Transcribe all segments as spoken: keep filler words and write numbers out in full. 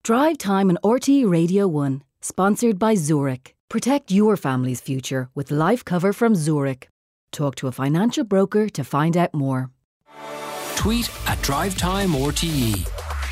Drive Time on R T E Radio one, sponsored by Zurich. Protect your family's future with life cover from Zurich. Talk to a financial broker to find out more. Tweet at Drive Time R T E.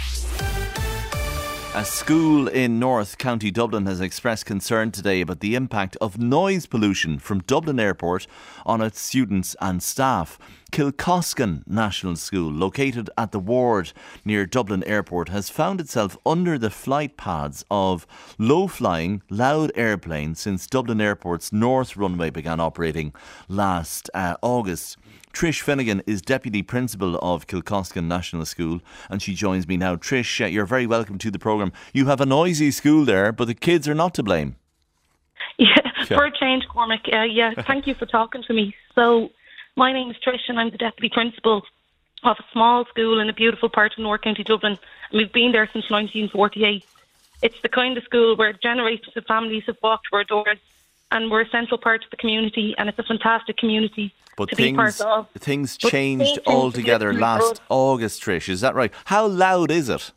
A school in North County Dublin has expressed concern today about the impact of noise pollution from Dublin Airport on its students and staff. Kilcoskin National School, located at the ward near Dublin Airport, has found itself under the flight paths of low-flying, loud airplanes since Dublin Airport's north runway began operating last uh, August. Trish Finnegan is Deputy Principal of Kilcoskin National School and she joins me now. Trish, uh, you're very welcome to the programme. You have a noisy school there, but the kids are not to blame. Yeah, for a change, Cormac. Uh, yeah, thank you for talking to me. So, my name is Trish and I'm the Deputy Principal of a small school in a beautiful part of North County Dublin. And we've been there since nineteen forty-eight. It's the kind of school where generations of families have walked through our doors, and we're a central part of the community, and it's a fantastic community but to things, be part of. Things But changed things altogether changed last August, Trish, is that right? How loud is it?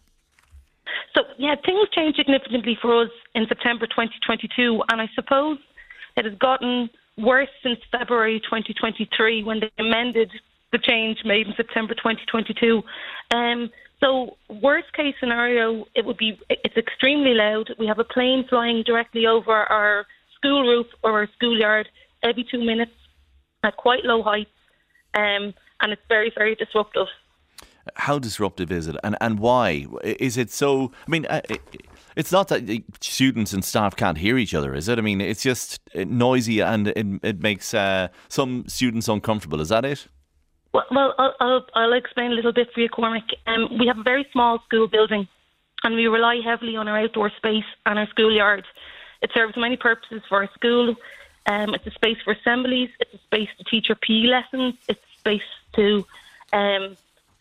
So, yeah, things changed significantly for us in September twenty twenty-two, and I suppose it has gotten worse since February twenty twenty-three when they amended the change made in September twenty twenty-two. Um, so, worst case scenario, it would be, it's extremely loud. We have a plane flying directly over our school roof or our schoolyard every two minutes at quite low heights, um, and it's very, very disruptive. How disruptive is it, and and why is it so? I mean, it's not that students and staff can't hear each other, is it? I mean, it's just noisy and it, it makes uh, some students uncomfortable. Is that it? Well, well I'll, I'll, I'll explain a little bit for you, Cormac. Um, we have a very small school building, and we rely heavily on our outdoor space and our schoolyard. It serves many purposes for our school. Um, it's a space for assemblies. It's a space to teach our P E lessons. It's a space to um,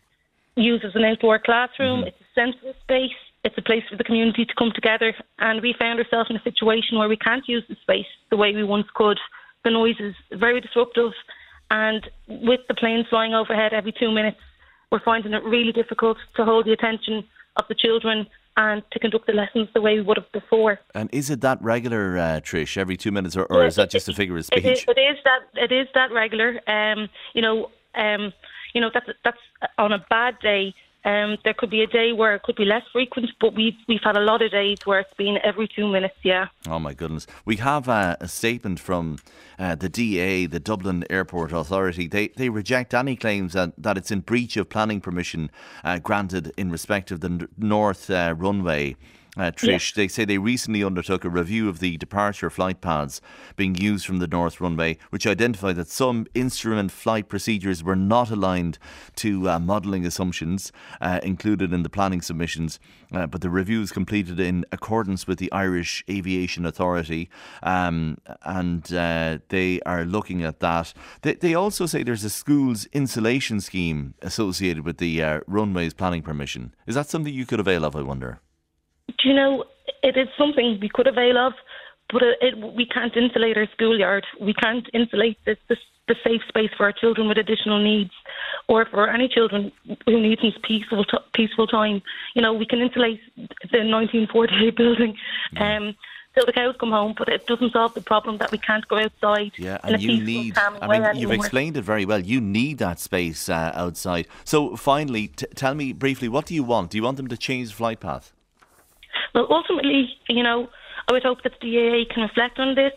use as an outdoor classroom. Mm-hmm. It's a central space. It's a place for the community to come together. And we found ourselves in a situation where we can't use the space the way we once could. The noise is very disruptive. And with the planes flying overhead every two minutes, we're finding it really difficult to hold the attention of the children and to conduct the lessons the way we would have before. And is it that regular, uh, Trish, every two minutes, or, or yeah, is that it, just a figure of speech? It is, it is that. It is that regular. Um, you know, um, you know that's that's on a bad day. Um, there could be a day where it could be less frequent, but we've we've had a lot of days where it's been every two minutes. Yeah. Oh my goodness! We have uh, a statement from uh, the D A, the Dublin Airport Authority. They they reject any claims that, that it's in breach of planning permission uh, granted in respect of the n- north uh, runway. Uh, Trish, yeah. They say they recently undertook a review of the departure flight paths being used from the north runway, which identified that some instrument flight procedures were not aligned to uh, modelling assumptions uh, included in the planning submissions. Uh, but the review is completed in accordance with the Irish Aviation Authority, um, and uh, they are looking at that. They, they also say there's a school's insulation scheme associated with the uh, runway's planning permission. Is that something you could avail of, I wonder? Do you know, it is something we could avail of, but it, it, we can't insulate our schoolyard. We can't insulate the, the, the safe space for our children with additional needs, or for any children who need some peaceful, t- peaceful time. You know, we can insulate the nineteen forty-eight building um, till the cows come home, but it doesn't solve the problem that we can't go outside. Yeah, and you need, I mean, you've explained it very well. You need that space uh, outside. So finally, t- tell me briefly, what do you want? Do you want them to change the flight path? Well, ultimately, you know, I would hope that the D A A can reflect on this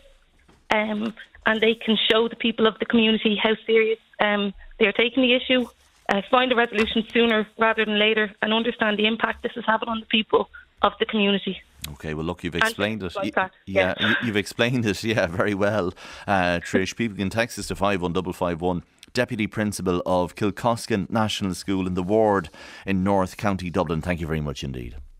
um, and they can show the people of the community how serious um, they are taking the issue, uh, find a resolution sooner rather than later, and understand the impact this is having on the people of the community. Okay, well, look, you've explained it. Like y- yeah, yeah, you've explained it, yeah, very well, uh, Trish. People can text us to five one five five one. Deputy Principal of Kilcoskin National School in the ward in North County Dublin. Thank you very much indeed.